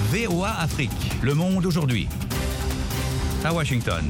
VOA Afrique, le monde aujourd'hui. À Washington.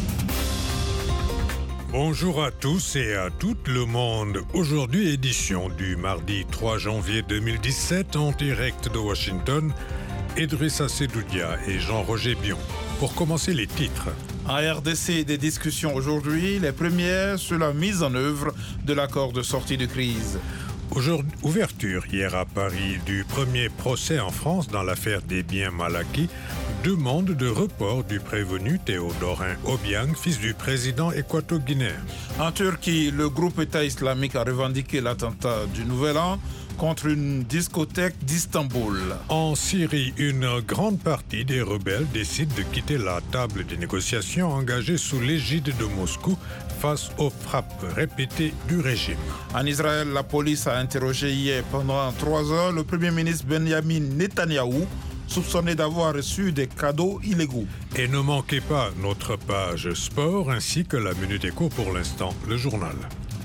Bonjour à tous et à tout le monde. Aujourd'hui, édition du mardi 3 janvier 2017 en direct de Washington. Idrissa Sedoudia et Jean-Roger Bion. Pour commencer, les titres. En RDC, des discussions aujourd'hui, les premières sur la mise en œuvre de l'accord de sortie de crise. Ouverture hier à Paris du premier procès en France dans l'affaire des biens mal acquis. Demande de report du prévenu Théodorin Obiang, fils du président équato-guinéen. En Turquie, le groupe État islamique a revendiqué l'attentat du Nouvel An contre une discothèque d'Istanbul. En Syrie, une grande partie des rebelles décident de quitter la table des négociations engagées sous l'égide de Moscou face aux frappes répétées du régime. En Israël, la police a interrogé hier pendant 3 heures le Premier ministre Benjamin Netanyahou, soupçonné d'avoir reçu des cadeaux illégaux. Et ne manquez pas notre page sport ainsi que la Minute Éco pour l'instant, le journal.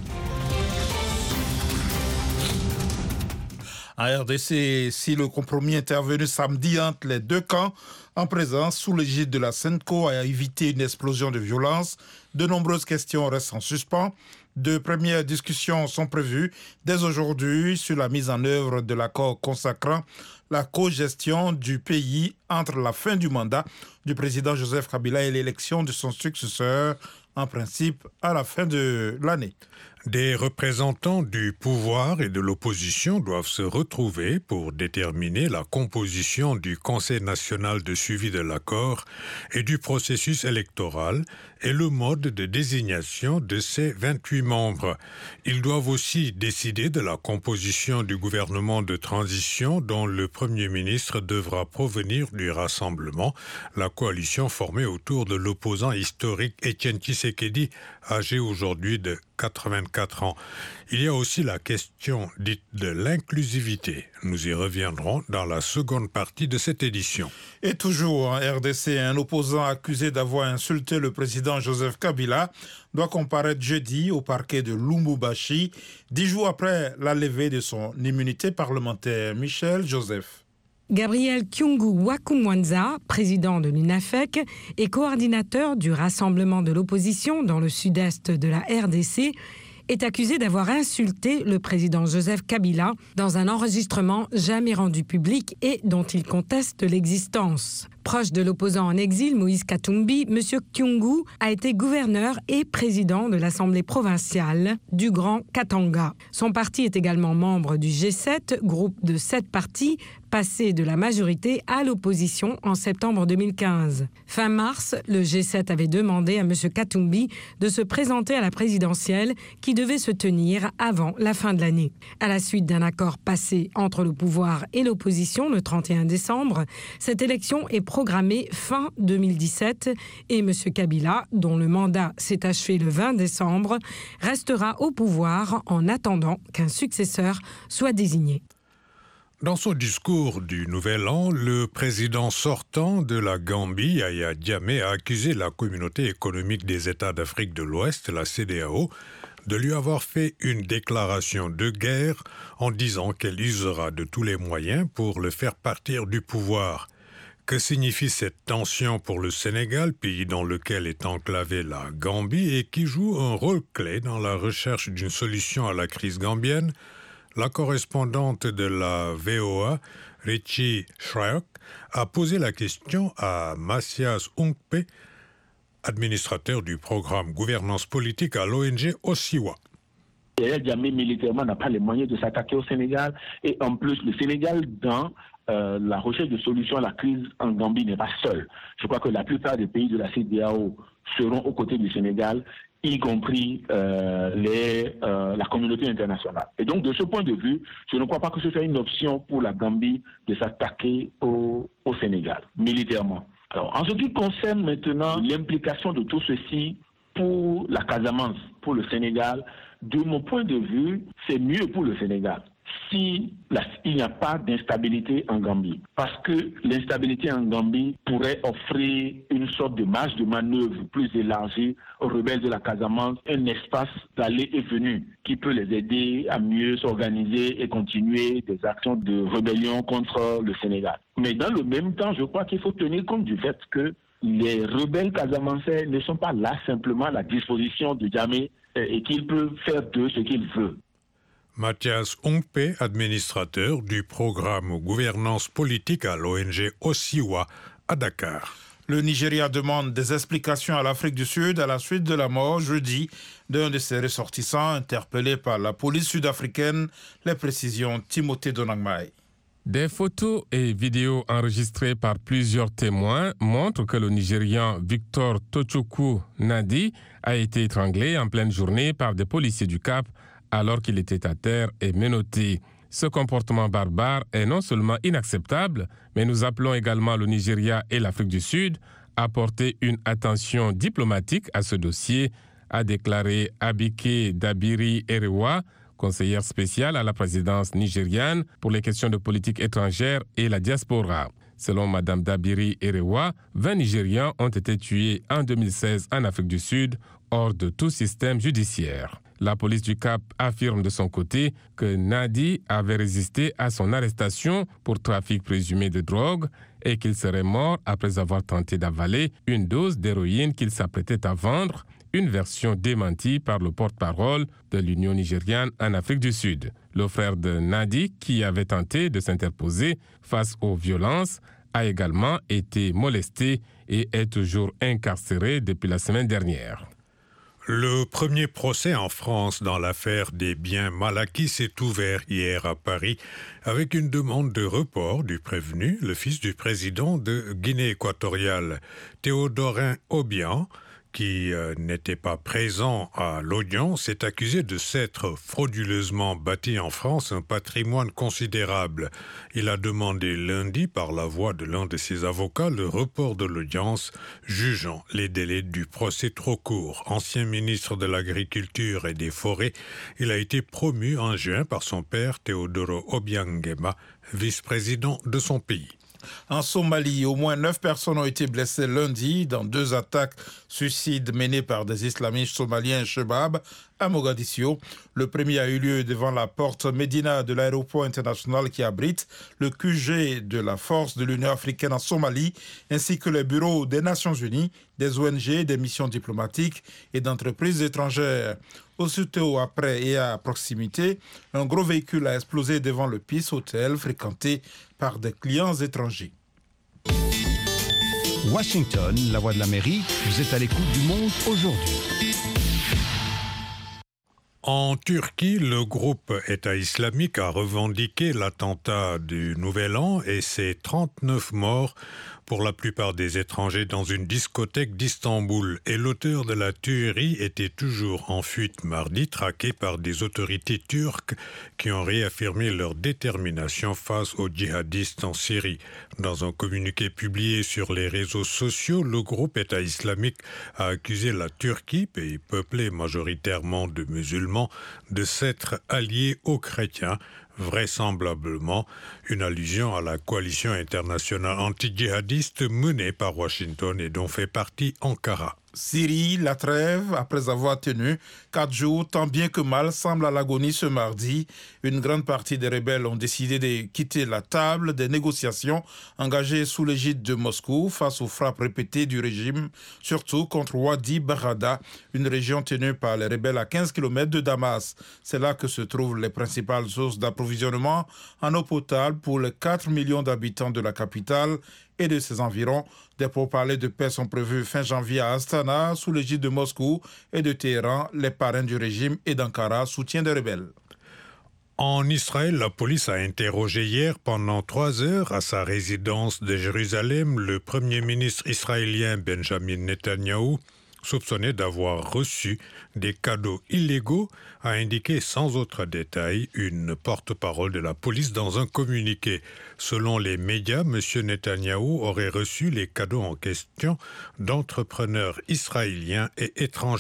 En RDC, si le compromis intervenu samedi entre les deux camps en présence sous l'égide de la CENTCO a évité une explosion de violence, de nombreuses questions restent en suspens. De premières discussions sont prévues dès aujourd'hui sur la mise en œuvre de l'accord consacrant la co-gestion du pays entre la fin du mandat du président Joseph Kabila et l'élection de son successeur, en principe à la fin de l'année. Des représentants du pouvoir et de l'opposition doivent se retrouver pour déterminer la composition du Conseil national de suivi de l'accord et du processus électoral et le mode de désignation de ses 28 membres. Ils doivent aussi décider de la composition du gouvernement de transition dont le Premier ministre devra provenir du Rassemblement, la coalition formée autour de l'opposant historique Étienne Tshisekedi, âgé aujourd'hui de 84 ans. Il y a aussi la question dite de l'inclusivité. Nous y reviendrons dans la seconde partie de cette édition. Et toujours en RDC, un opposant accusé d'avoir insulté le président Joseph Kabila doit comparaître jeudi au parquet de Lubumbashi, 10 jours après la levée de son immunité parlementaire. Michel Joseph. Gabriel Kyungu Wakumwanza, président de l'UNAFEC et coordinateur du Rassemblement de l'opposition dans le sud-est de la RDC, est accusé d'avoir insulté le président Joseph Kabila dans un enregistrement jamais rendu public et dont il conteste l'existence. Proche de l'opposant en exil, Moïse Katumbi, M. Kyungu a été gouverneur et président de l'Assemblée provinciale du Grand Katanga. Son parti est également membre du G7, groupe de 7 partis, passé de la majorité à l'opposition en septembre 2015. Fin mars, le G7 avait demandé à M. Katumbi de se présenter à la présidentielle qui devait se tenir avant la fin de l'année. À la suite d'un accord passé entre le pouvoir et l'opposition le 31 décembre, cette élection est programmée fin 2017 et M. Kabila, dont le mandat s'est achevé le 20 décembre, restera au pouvoir en attendant qu'un successeur soit désigné. Dans son discours du Nouvel An, le président sortant de la Gambie, Yahya Jammeh, a accusé la Communauté économique des États d'Afrique de l'Ouest, la CEDEAO, de lui avoir fait une déclaration de guerre en disant qu'elle usera de tous les moyens pour le faire partir du pouvoir. Que signifie cette tension pour le Sénégal, pays dans lequel est enclavée la Gambie et qui joue un rôle clé dans la recherche d'une solution à la crise gambienne? La correspondante de la VOA, Richie Shryock, a posé la question à Macias Unkpe, administrateur du programme gouvernance politique à l'ONG Osiwa. Yahya Jammeh militairement n'a pas les moyens de s'attaquer au Sénégal et en plus le Sénégal dans la recherche de solutions à la crise en Gambie n'est pas seul. Je crois que la plupart des pays de la CEDEAO seront aux côtés du Sénégal, y compris la communauté internationale. Et donc, de ce point de vue, je ne crois pas que ce soit une option pour la Gambie de s'attaquer au Sénégal, militairement. Alors, en ce qui concerne maintenant l'implication de tout ceci pour la Casamance, pour le Sénégal, de mon point de vue, c'est mieux pour le Sénégal. il n'y a pas d'instabilité en Gambie. Parce que l'instabilité en Gambie pourrait offrir une sorte de marge de manœuvre plus élargie aux rebelles de la Casamance, un espace d'aller et venue qui peut les aider à mieux s'organiser et continuer des actions de rébellion contre le Sénégal. Mais dans le même temps, je crois qu'il faut tenir compte du fait que les rebelles casamançais ne sont pas là simplement à la disposition de Jammeh et qu'ils peuvent faire d'eux ce qu'ils veulent. Mathias Ongpe, administrateur du programme gouvernance politique à l'ONG Osiwa à Dakar. Le Nigeria demande des explications à l'Afrique du Sud à la suite de la mort jeudi d'un de ses ressortissants interpellé par la police sud-africaine. Les précisions, Timothée Donangmaï. Des photos et vidéos enregistrées par plusieurs témoins montrent que le Nigérian Victor Tochukwu Nadi a été étranglé en pleine journée par des policiers du Cap alors qu'il était à terre et menotté. Ce comportement barbare est non seulement inacceptable, mais nous appelons également le Nigeria et l'Afrique du Sud à porter une attention diplomatique à ce dossier, a déclaré Abike Dabiri Erewa, conseillère spéciale à la présidence nigériane pour les questions de politique étrangère et la diaspora. Selon Mme Dabiri Erewa, 20 Nigérians ont été tués en 2016 en Afrique du Sud, hors de tout système judiciaire. La police du Cap affirme de son côté que Nadi avait résisté à son arrestation pour trafic présumé de drogue et qu'il serait mort après avoir tenté d'avaler une dose d'héroïne qu'il s'apprêtait à vendre, une version démentie par le porte-parole de l'Union nigériane en Afrique du Sud. Le frère de Nadi, qui avait tenté de s'interposer face aux violences, a également été molesté et est toujours incarcéré depuis la semaine dernière. Le premier procès en France dans l'affaire des biens mal acquis s'est ouvert hier à Paris avec une demande de report du prévenu, le fils du président de Guinée équatoriale, Théodorin Obiang, qui n'était pas présent à l'audience, est accusé de s'être frauduleusement bâti en France un patrimoine considérable. Il a demandé lundi, par la voix de l'un de ses avocats, le report de l'audience, jugeant les délais du procès trop courts. Ancien ministre de l'Agriculture et des Forêts, il a été promu en juin par son père, Théodoro Obiang Nguema, vice-président de son pays. En Somalie, au moins 9 personnes ont été blessées lundi dans 2 attaques suicides menées par des islamistes somaliens Chebab à Mogadiscio. Le premier a eu lieu devant la porte Médina de l'aéroport international qui abrite le QG de la force de l'Union africaine en Somalie, ainsi que les bureaux des Nations Unies, des ONG, des missions diplomatiques et d'entreprises étrangères. Aussitôt après et à proximité, un gros véhicule a explosé devant le Peace Hotel fréquenté par des clients étrangers. Washington, la voix de l'Amérique, vous êtes à l'écoute du monde aujourd'hui. En Turquie, le groupe État islamique a revendiqué l'attentat du Nouvel An et ses 39 morts, pour la plupart des étrangers, dans une discothèque d'Istanbul. Et l'auteur de la tuerie était toujours en fuite mardi, traqué par des autorités turques qui ont réaffirmé leur détermination face aux djihadistes en Syrie. Dans un communiqué publié sur les réseaux sociaux, le groupe État islamique a accusé la Turquie, pays peuplé majoritairement de musulmans, de s'être allié aux chrétiens, vraisemblablement une allusion à la coalition internationale anti-djihadiste menée par Washington et dont fait partie Ankara. Syrie, la trêve, après avoir tenu 4 jours, tant bien que mal, semble à l'agonie ce mardi. Une grande partie des rebelles ont décidé de quitter la table des négociations engagées sous l'égide de Moscou face aux frappes répétées du régime, surtout contre Wadi Barada, une région tenue par les rebelles à 15 km de Damas. C'est là que se trouvent les principales sources d'approvisionnement en eau potable pour les 4 millions d'habitants de la capitale et de ses environs. Des pourparlers de paix sont prévus fin janvier à Astana, sous l'égide de Moscou et de Téhéran. Les parrains du régime et d'Ankara soutiennent les rebelles. En Israël, la police a interrogé hier pendant 3 heures à sa résidence de Jérusalem le premier ministre israélien Benjamin Netanyahou, soupçonné d'avoir reçu des cadeaux illégaux, a indiqué sans autre détail une porte-parole de la police dans un communiqué. Selon les médias, M. Netanyahou aurait reçu les cadeaux en question d'entrepreneurs israéliens et étrangers.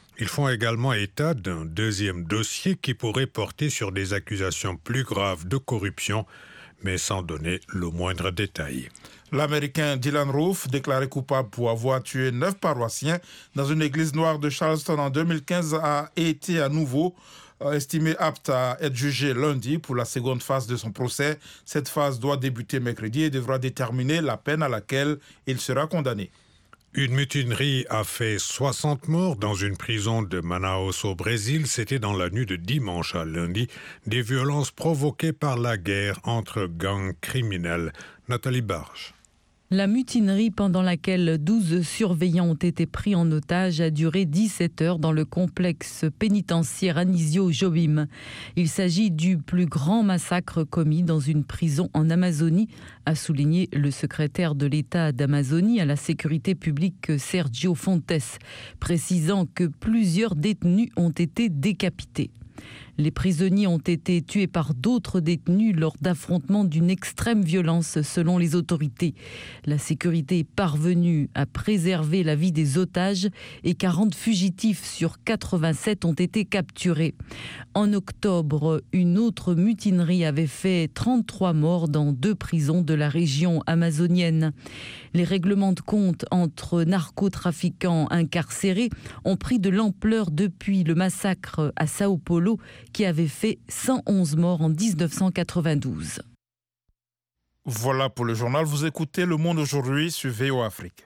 Ils font également état d'un deuxième dossier qui pourrait porter sur des accusations plus graves de corruption, mais sans donner le moindre détail. L'Américain Dylan Roof, déclaré coupable pour avoir tué 9 paroissiens dans une église noire de Charleston en 2015, a été à nouveau estimé apte à être jugé lundi pour la seconde phase de son procès. Cette phase doit débuter mercredi et devra déterminer la peine à laquelle il sera condamné. Une mutinerie a fait 60 morts dans une prison de Manaus au Brésil. C'était dans la nuit de dimanche à lundi. Des violences provoquées par la guerre entre gangs criminels. Nathalie Barge. La mutinerie pendant laquelle 12 surveillants ont été pris en otage a duré 17 heures dans le complexe pénitentiaire Anísio Jobim. Il s'agit du plus grand massacre commis dans une prison en Amazonie, a souligné le secrétaire de l'État d'Amazonie à la sécurité publique Sergio Fontes, précisant que plusieurs détenus ont été décapités. Les prisonniers ont été tués par d'autres détenus lors d'affrontements d'une extrême violence selon les autorités. La sécurité est parvenue à préserver la vie des otages et 40 fugitifs sur 87 ont été capturés. En octobre, une autre mutinerie avait fait 33 morts dans 2 prisons de la région amazonienne. Les règlements de compte entre narcotrafiquants incarcérés ont pris de l'ampleur depuis le massacre à Sao Paulo qui avait fait 111 morts en 1992. Voilà pour le journal. Vous écoutez Le Monde aujourd'hui sur VOA Afrique.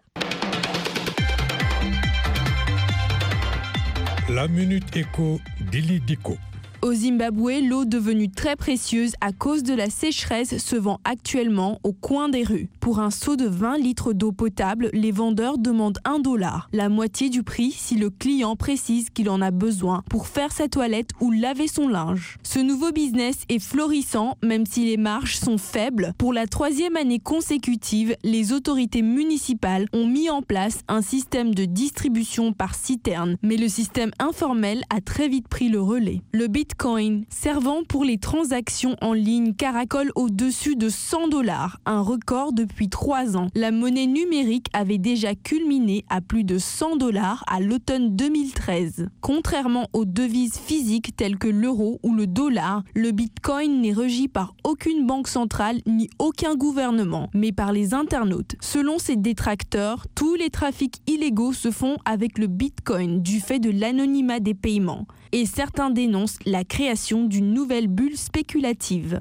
La Minute Éco d'Ili Diko. Au Zimbabwe, l'eau devenue très précieuse à cause de la sécheresse se vend actuellement au coin des rues. Pour un seau de 20 litres d'eau potable, les vendeurs demandent $1, la moitié du prix si le client précise qu'il en a besoin pour faire sa toilette ou laver son linge. Ce nouveau business est florissant, même si les marges sont faibles. Pour la 3e année consécutive, les autorités municipales ont mis en place un système de distribution par citerne. Mais le système informel a très vite pris le relais. Le Bitcoin, servant pour les transactions en ligne, caracole au-dessus de $100, un record depuis 3 ans. La monnaie numérique avait déjà culminé à plus de $100 à l'automne 2013. Contrairement aux devises physiques telles que l'euro ou le dollar, le Bitcoin n'est régi par aucune banque centrale ni aucun gouvernement, mais par les internautes. Selon ses détracteurs, tous les trafics illégaux se font avec le Bitcoin du fait de l'anonymat des paiements. Et certains dénoncent la création d'une nouvelle bulle spéculative.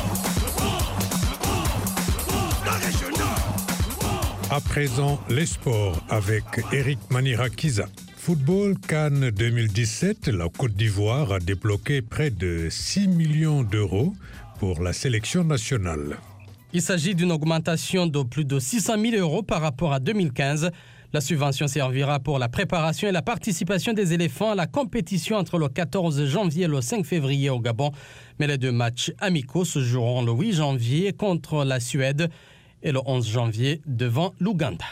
À présent, les sports avec Eric Manirakiza. Football CAN 2017, la Côte d'Ivoire a débloqué près de 6 millions d'euros pour la sélection nationale. Il s'agit d'une augmentation de plus de 600 000 euros par rapport à 2015. La subvention servira pour la préparation et la participation des éléphants à la compétition entre le 14 janvier et le 5 février au Gabon. Mais les 2 matchs amicaux se joueront le 8 janvier contre la Suède et le 11 janvier devant l'Ouganda.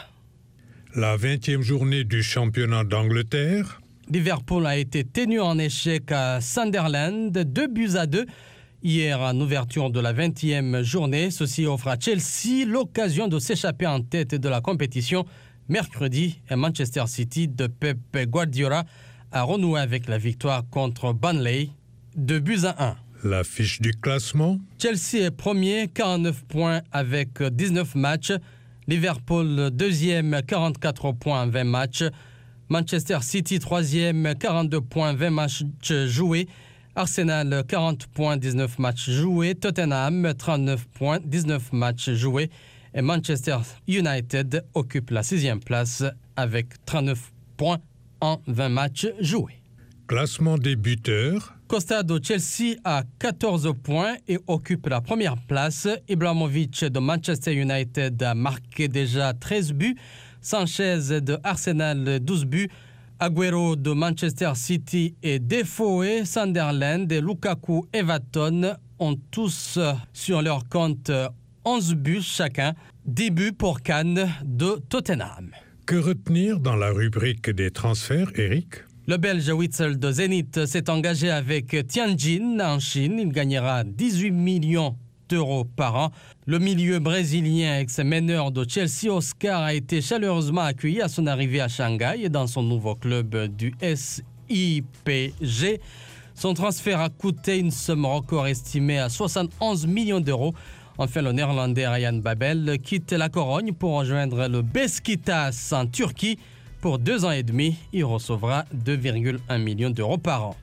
La 20e journée du championnat d'Angleterre. Liverpool a été tenu en échec à Sunderland, 2-2. Hier, en ouverture de la 20e journée, ceci offre à Chelsea l'occasion de s'échapper en tête de la compétition. Mercredi, Manchester City de Pep Guardiola a renoué avec la victoire contre Burnley, 2-1. La fiche du classement. Chelsea est premier, 49 points avec 19 matchs. Liverpool, deuxième, 44 points, 20 matchs. Manchester City, troisième, 42 points, 20 matchs joués. Arsenal, 40 points, 19 matchs joués. Tottenham, 39 points, 19 matchs joués. Et Manchester United occupe la 6e place avec 39 points en 20 matchs joués. Classement des buteurs. Costa de Chelsea a 14 points et occupe la 1re place. Ibrahimovic de Manchester United a marqué déjà 13 buts. Sanchez de Arsenal, 12 buts. Agüero de Manchester City et Defoe, Sunderland et Lukaku Everton ont tous sur leur compte 11 buts chacun, 10 buts pour Cannes de Tottenham. Que retenir dans la rubrique des transferts, Eric ? Le Belge Witsel de Zénith s'est engagé avec Tianjin en Chine. Il gagnera 18 millions d'euros par an. Le milieu brésilien ex-meneur de Chelsea, Oscar, a été chaleureusement accueilli à son arrivée à Shanghai et dans son nouveau club du IPG. Son transfert a coûté une somme record estimée à 71 millions d'euros. Enfin, le Néerlandais Ryan Babel quitte la Corogne pour rejoindre le Beşiktaş en Turquie. Pour 2 ans et demi, il recevra 2,1 millions d'euros par an.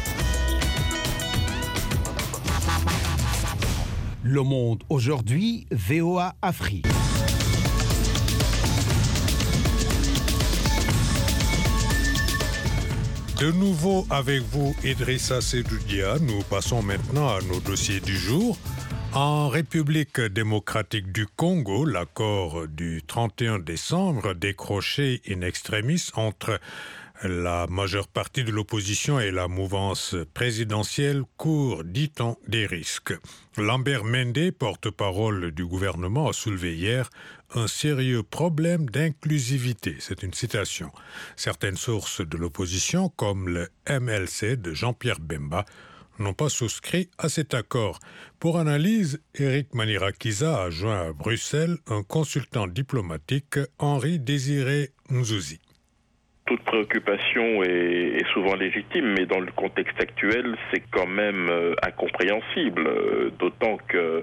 Le Monde aujourd'hui, VOA Afrique. De nouveau avec vous, Idrissa Sedoudia. Nous passons maintenant à nos dossiers du jour. En République démocratique du Congo, l'accord du 31 décembre décroché in extremis entre la majeure partie de l'opposition et la mouvance présidentielle court, dit-on, des risques. Lambert Mende, porte-parole du gouvernement, a soulevé hier un sérieux problème d'inclusivité. C'est une citation. Certaines sources de l'opposition, comme le MLC de Jean-Pierre Bemba, n'ont pas souscrit à cet accord. Pour analyse, Éric Manirakiza a joint à Bruxelles un consultant diplomatique, Henri Désiré Nzouzi. Toute préoccupation est souvent légitime, mais dans le contexte actuel, c'est quand même incompréhensible, d'autant que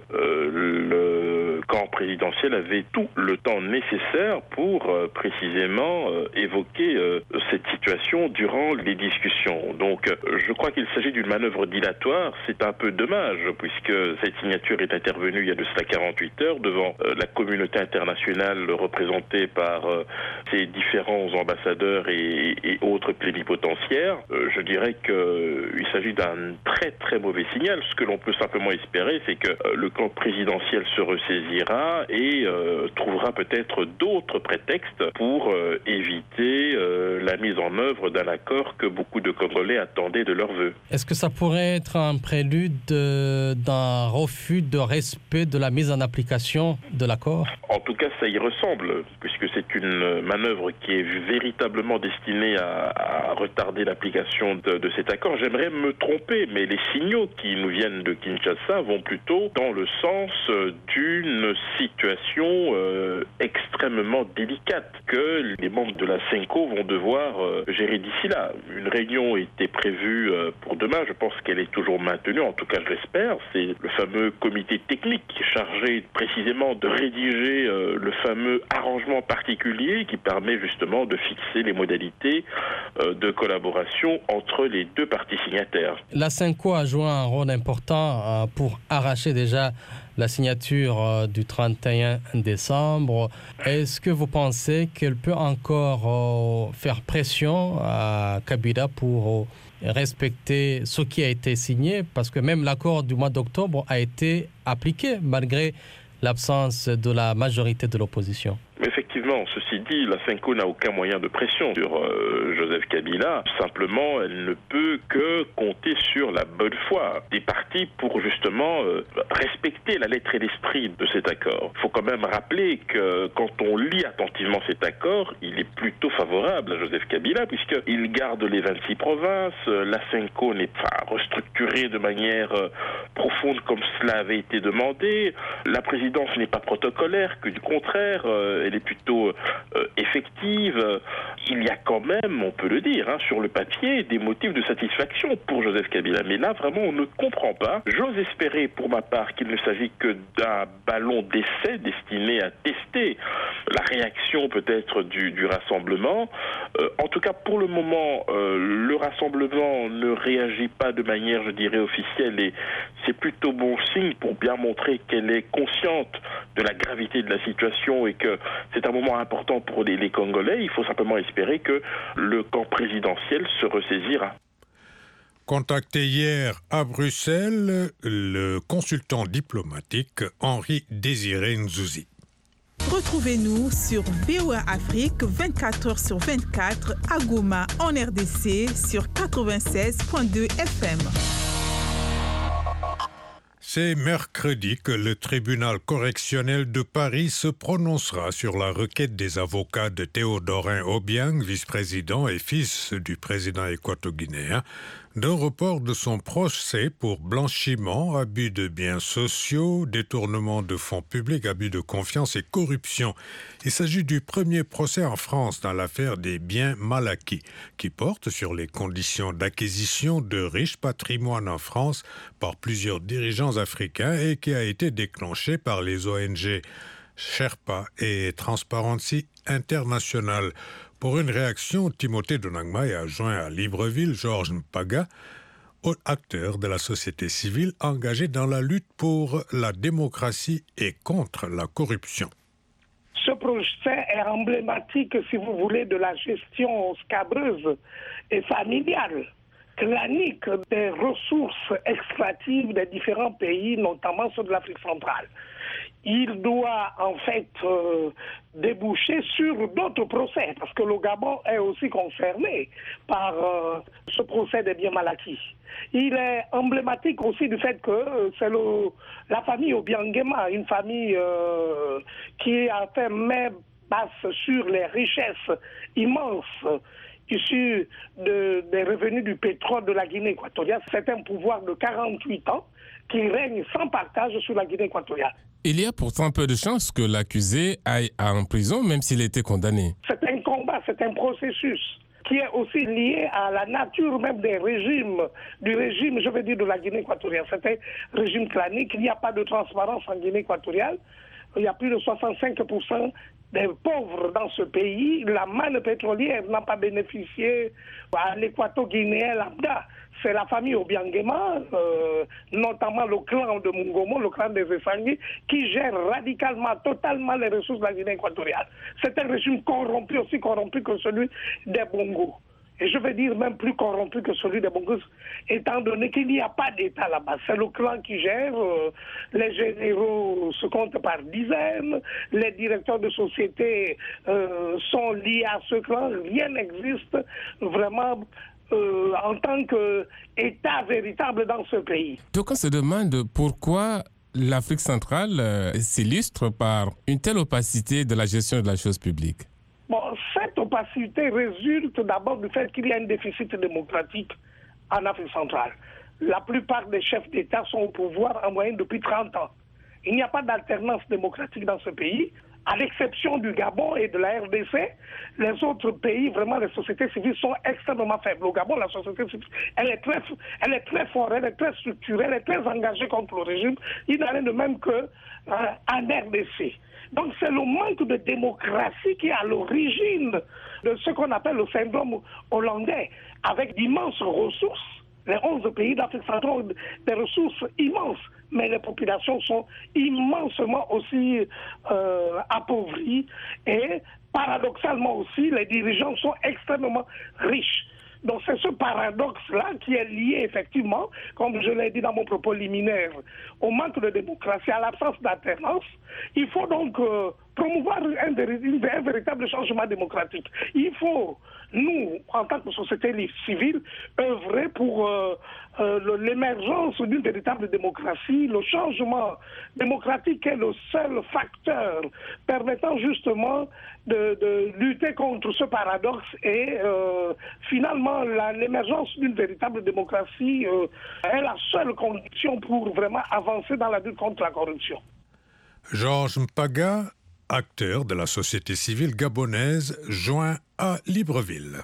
le camp présidentiel avait tout le temps nécessaire pour précisément évoquer cette situation durant les discussions. Donc je crois qu'il s'agit d'une manœuvre dilatoire. C'est un peu dommage, puisque cette signature est intervenue il y a de cela 48 heures devant la communauté internationale représentée par ses différents ambassadeurs et autres plénipotentiaires. Je dirais qu'il s'agit d'un très très mauvais signal. Ce que l'on peut simplement espérer, c'est que le camp présidentiel se ressaisira et trouvera peut-être d'autres prétextes pour éviter la mise en œuvre d'un accord que beaucoup de Congolais attendaient de leur vœu. Est-ce que ça pourrait être un prélude d'un refus de respect de la mise en application de l'accord ? En tout cas, ça y ressemble, puisque c'est une manœuvre qui est véritablement destinée à retarder l'application de cet accord. J'aimerais me tromper, mais les signaux qui nous viennent de Kinshasa vont plutôt dans le sens d'une situation extrêmement délicate que les membres de la CENCO vont devoir gérer d'ici là. Une réunion était prévue pour demain, je pense qu'elle est toujours maintenue, en tout cas je l'espère. C'est le fameux comité technique chargé précisément de rédiger le fameux arrangement particulier qui permet justement de fixer les modalités de collaboration entre les deux parties signataires. La CENCO a joué un rôle important pour arracher déjà la signature du 31 décembre. Est-ce que vous pensez qu'elle peut encore faire pression à Kabila pour respecter ce qui a été signé? Parce que même l'accord du mois d'octobre a été appliqué malgré l'absence de la majorité de l'opposition. Effectivement, ceci dit, la CENCO n'a aucun moyen de pression sur Joseph Kabila. Simplement, elle ne peut que compter sur la bonne foi des partis pour justement respecter la lettre et l'esprit de cet accord. Il faut quand même rappeler que quand on lit attentivement cet accord, il est plutôt favorable à Joseph Kabila puisqu'il garde les 26 provinces. La CENCO n'est pas restructurée de manière profonde comme cela avait été demandé. La présidence n'est pas protocolaire, que du contraire, elle est plutôt effective. Il y a quand même, on peut le dire, sur le papier, des motifs de satisfaction pour Joseph Kabila. Mais là, vraiment, on ne comprend pas. J'ose espérer, pour ma part, qu'il ne s'agit que d'un ballon d'essai destiné à tester la réaction peut-être du rassemblement. En tout cas, pour le moment, le rassemblement ne réagit pas de manière, je dirais, officielle et c'est plutôt bon signe pour bien montrer qu'elle est consciente de la gravité de la situation et que c'est un moment important pour les Congolais. Il faut simplement espérer que le camp présidentiel se ressaisira. Contacté hier à Bruxelles, le consultant diplomatique Henri Désiré Nzouzi. Retrouvez-nous sur VOA Afrique 24h/24 à Goma en RDC sur 96.2 FM. C'est mercredi que le tribunal correctionnel de Paris se prononcera sur la requête des avocats de Théodorin Obiang, vice-président et fils du président équato-guinéen, d'un report de son procès pour blanchiment, abus de biens sociaux, détournement de fonds publics, abus de confiance et corruption. Il s'agit du premier procès en France dans l'affaire des biens mal acquis, qui porte sur les conditions d'acquisition de riches patrimoines en France par plusieurs dirigeants africains et qui a été déclenché par les ONG Sherpa et Transparency International. Pour une réaction, Timothée Donangmaï a joint à Libreville Georges Mpaga, acteur de la société civile engagé dans la lutte pour la démocratie et contre la corruption. Ce procès est emblématique, si vous voulez, de la gestion scabreuse et familiale, clanique des ressources extractives des différents pays, notamment ceux de l'Afrique centrale. Il doit en fait déboucher sur d'autres procès, parce que le Gabon est aussi concerné par ce procès des biens mal acquis. Il est emblématique aussi du fait que c'est la famille Obiangema, une famille qui a fait main basse sur les richesses immenses issues des revenus du pétrole de la Guinée équatoriale. C'est un pouvoir de 48 ans qui règne sans partage sur la Guinée équatoriale. Il y a pourtant peu de chances que l'accusé aille en prison, même s'il était condamné. C'est un combat, c'est un processus qui est aussi lié à la nature même du régime, je veux dire, de la Guinée équatoriale. C'est un régime clanique, il n'y a pas de transparence en Guinée équatoriale. Il y a plus de 65% des pauvres dans ce pays. La manne pétrolière n'a pas bénéficié à l'équato-guinéen lambda. C'est la famille Obiangema, notamment le clan de Mungomo, le clan des Essangui, qui gère radicalement, totalement les ressources de la Guinée équatoriale. C'est un régime corrompu, aussi corrompu que celui des Bongos. Et je veux dire même plus corrompu que celui des Bongos, étant donné qu'il n'y a pas d'État là-bas. C'est le clan qui gère, les généraux se comptent par dizaines, les directeurs de société sont liés à ce clan, rien n'existe vraiment en tant qu'État véritable dans ce pays. Donc on se demande pourquoi l'Afrique centrale s'illustre par une telle opacité de la gestion de la chose publique. Bon, cette opacité résulte d'abord du fait qu'il y a un déficit démocratique en Afrique centrale. La plupart des chefs d'État sont au pouvoir en moyenne depuis 30 ans. Il n'y a pas d'alternance démocratique dans ce pays. À l'exception du Gabon et de la RDC, les autres pays, vraiment, les sociétés civiles sont extrêmement faibles. Au Gabon, la société civile, elle est très forte, elle est très structurée, elle est très engagée contre le régime. Il n'en est de même qu'en RDC. Donc c'est le manque de démocratie qui est à l'origine de ce qu'on appelle le syndrome hollandais, avec d'immenses ressources. Les 11 pays d'Afrique centrale ont des ressources immenses, mais les populations sont immensement aussi appauvries et paradoxalement aussi, les dirigeants sont extrêmement riches. Donc c'est ce paradoxe-là qui est lié effectivement, comme je l'ai dit dans mon propos liminaire, au manque de démocratie, à l'absence d'alternance. Il faut donc promouvoir un véritable changement démocratique. Il faut, nous, en tant que société civile, œuvrer pour l'émergence d'une véritable démocratie. Le changement démocratique est le seul facteur permettant justement de lutter contre ce paradoxe et finalement l'émergence d'une véritable démocratie est la seule condition pour vraiment avancer dans la lutte contre la corruption. Georges Mpaga, acteur de la société civile gabonaise, joint à Libreville.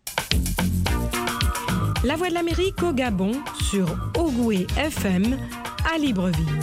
La Voix de l'Amérique au Gabon sur Ogoué FM à Libreville.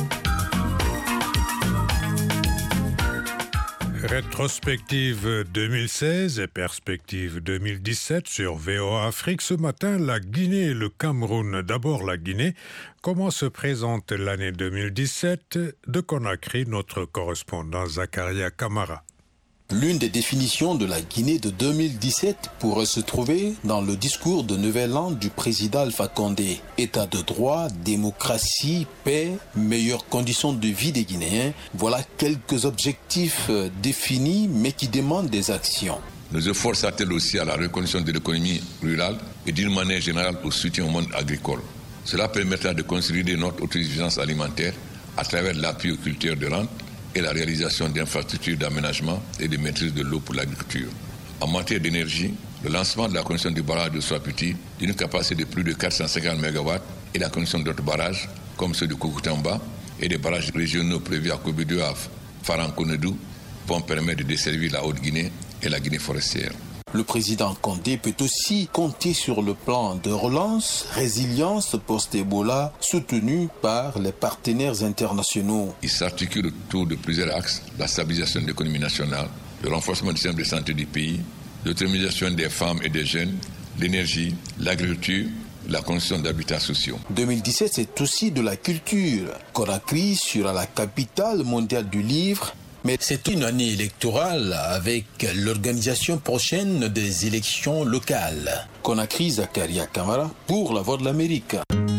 Rétrospective 2016 et perspective 2017 sur VOA Afrique. Ce matin, la Guinée et le Cameroun. D'abord la Guinée. Comment se présente l'année 2017 de Conakry, notre correspondant Zakaria Kamara. L'une des définitions de la Guinée de 2017 pourrait se trouver dans le discours de Nouvel An du président Alpha Condé. État de droit, démocratie, paix, meilleures conditions de vie des Guinéens, voilà quelques objectifs définis mais qui demandent des actions. Nos efforts s'attellent aussi à la reconnaissance de l'économie rurale et d'une manière générale au soutien au monde agricole. Cela permettra de consolider notre autosuffisance alimentaire à travers l'appui aux cultures de rente et la réalisation d'infrastructures d'aménagement et de maîtrise de l'eau pour l'agriculture. En matière d'énergie, le lancement de la construction du barrage de Soaputi d'une capacité de plus de 450 MW et la construction d'autres barrages, comme ceux de Kokoutamba et des barrages régionaux prévus à Kobido à Farankonedou, vont permettre de desservir la Haute-Guinée et la Guinée forestière. Le président Condé peut aussi compter sur le plan de relance, résilience post-Ebola, soutenu par les partenaires internationaux. Il s'articule autour de plusieurs axes: la stabilisation de l'économie nationale, le renforcement du système de santé du pays, l'autonomisation des femmes et des jeunes, l'énergie, l'agriculture, la construction d'habitats sociaux. 2017, c'est aussi de la culture. Conakry sera la capitale mondiale du livre. Mais c'est une année électorale avec l'organisation prochaine des élections locales. Conakry, Zakaria Kamara pour La Voix de l'Amérique.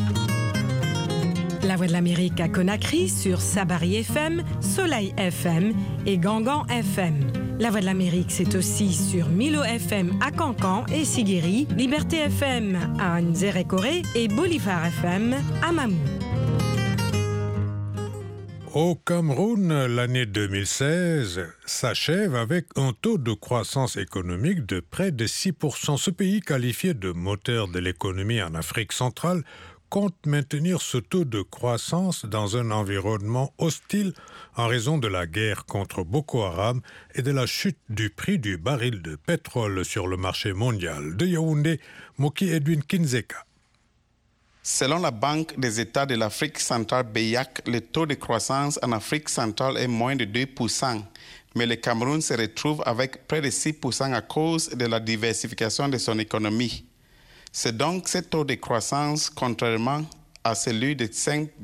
La Voix de l'Amérique à Conakry sur Sabari FM, Soleil FM et Gangan FM. La Voix de l'Amérique, c'est aussi sur Milo FM à Cancan et Siguiri, Liberté FM à Nzérékoré et Bolivar FM à Mamou. Au Cameroun, l'année 2016 s'achève avec un taux de croissance économique de près de 6%. Ce pays, qualifié de moteur de l'économie en Afrique centrale, compte maintenir ce taux de croissance dans un environnement hostile en raison de la guerre contre Boko Haram et de la chute du prix du baril de pétrole sur le marché mondial. De Yaoundé, Moki Edwin Kinzeka. Selon la Banque des États de l'Afrique centrale BEAC, le taux de croissance en Afrique centrale est moins de 2%. Mais le Cameroun se retrouve avec près de 6% à cause de la diversification de son économie. C'est donc ce taux de croissance, contrairement à celui de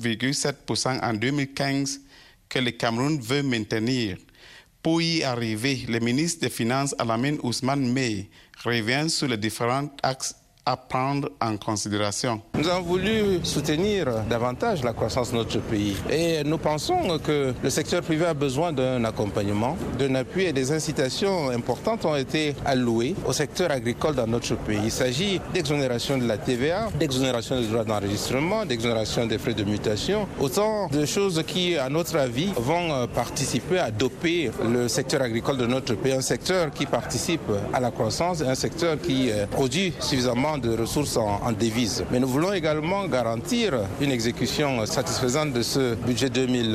5,7% en 2015, que le Cameroun veut maintenir. Pour y arriver, le ministre des Finances Alamine Ousmane Mey revient sur les différents axes à prendre en considération. Nous avons voulu soutenir davantage la croissance de notre pays et nous pensons que le secteur privé a besoin d'un accompagnement, d'un appui et des incitations importantes ont été allouées au secteur agricole dans notre pays. Il s'agit d'exonération de la TVA, d'exonération des droits d'enregistrement, d'exonération des frais de mutation, autant de choses qui, à notre avis, vont participer à doper le secteur agricole de notre pays, un secteur qui participe à la croissance et un secteur qui produit suffisamment de ressources en devises. Mais nous voulons également garantir une exécution satisfaisante de ce budget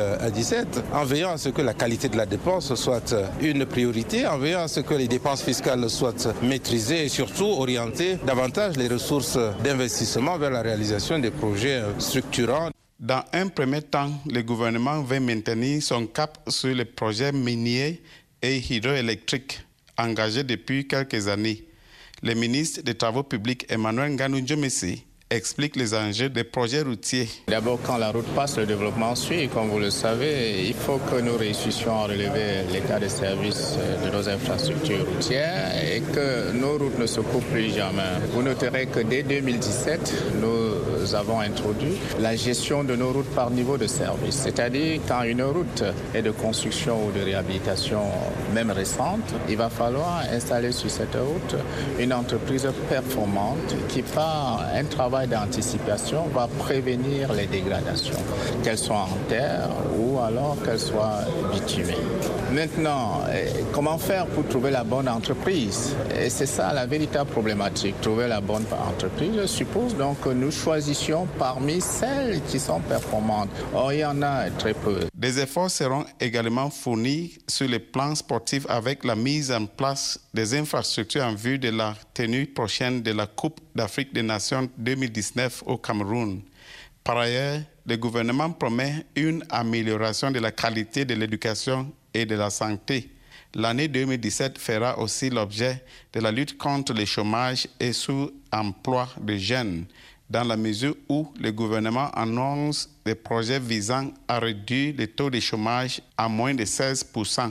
2017 en veillant à ce que la qualité de la dépense soit une priorité, en veillant à ce que les dépenses fiscales soient maîtrisées et surtout orienter davantage les ressources d'investissement vers la réalisation des projets structurants. Dans un premier temps, le gouvernement veut maintenir son cap sur les projets miniers et hydroélectriques engagés depuis quelques années. Le ministre des Travaux publics Emmanuel Nganou-Djomessi explique les enjeux des projets routiers. D'abord, quand la route passe, le développement suit. Comme vous le savez, il faut que nous réussissions à relever l'état de service de nos infrastructures routières et que nos routes ne se coupent plus jamais. Vous noterez que dès 2017, nous avons introduit la gestion de nos routes par niveau de service. C'est-à-dire, quand une route est de construction ou de réhabilitation, même récente, il va falloir installer sur cette route une entreprise performante qui, par un travail d'anticipation, va prévenir les dégradations, qu'elles soient en terre ou alors qu'elles soient bitumées. Maintenant, comment faire pour trouver la bonne entreprise? Et c'est ça la véritable problématique. Trouver la bonne entreprise, je suppose donc que nous choisissions parmi celles qui sont performantes. Or, il y en a très peu. Des efforts seront également fournis sur le plan sportif avec la mise en place des infrastructures en vue de la tenue prochaine de la Coupe d'Afrique des Nations 2019 au Cameroun. Par ailleurs, le gouvernement promet une amélioration de la qualité de l'éducation et de la santé. L'année 2017 fera aussi l'objet de la lutte contre le chômage et sous-emploi des jeunes, dans la mesure où le gouvernement annonce des projets visant à réduire le taux de chômage à moins de 16%.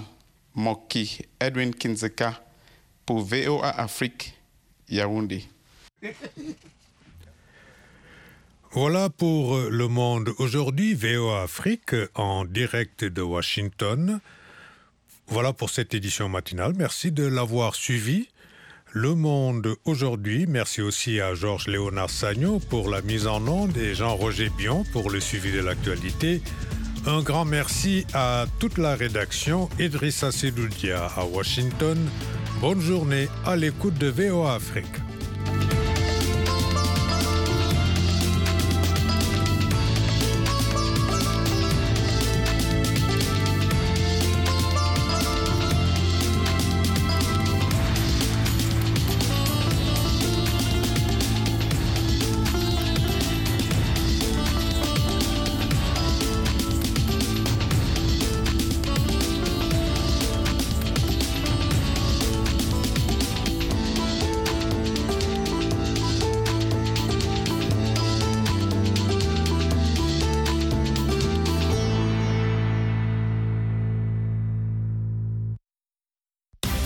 Moki Edwin Kinzeka pour VOA Afrique, Yaoundé. Voilà pour Le Monde aujourd'hui, VOA Afrique en direct de Washington. Voilà pour cette édition matinale. Merci de l'avoir suivi. Le Monde aujourd'hui. Merci aussi à Georges-Léonard Sagnon pour la mise en onde et Jean-Roger Bion pour le suivi de l'actualité. Un grand merci à toute la rédaction, Idrissa Sedoudia à Washington. Bonne journée à l'écoute de VOA Afrique.